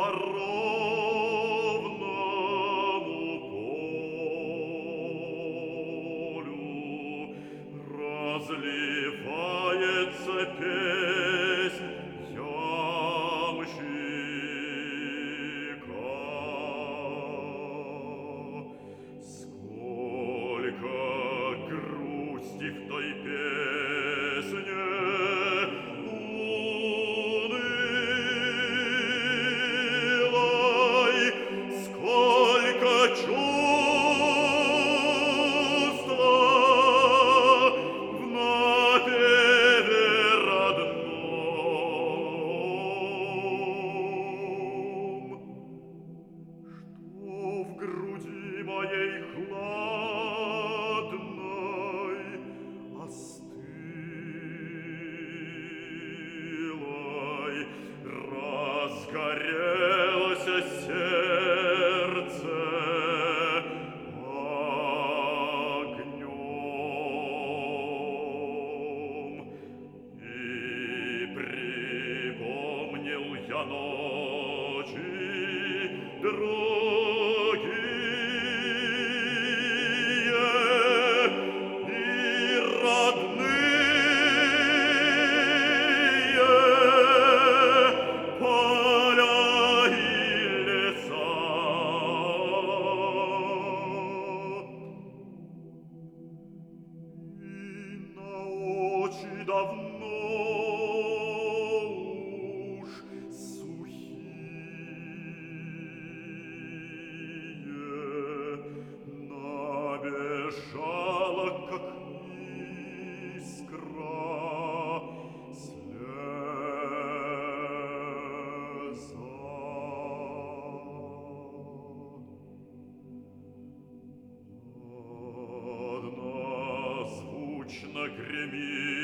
ровному полю разливается песнь ямщика. Сколько грусти в той песне, унылой, сколько чувства в напеве родном, что в груди моей хладной остылой разгорелось сердце огнем, и припомнил я ночи другие и родные поля и леса. И на очи давно уж сухие набежала, как искра, слеза. Однозвучно гремит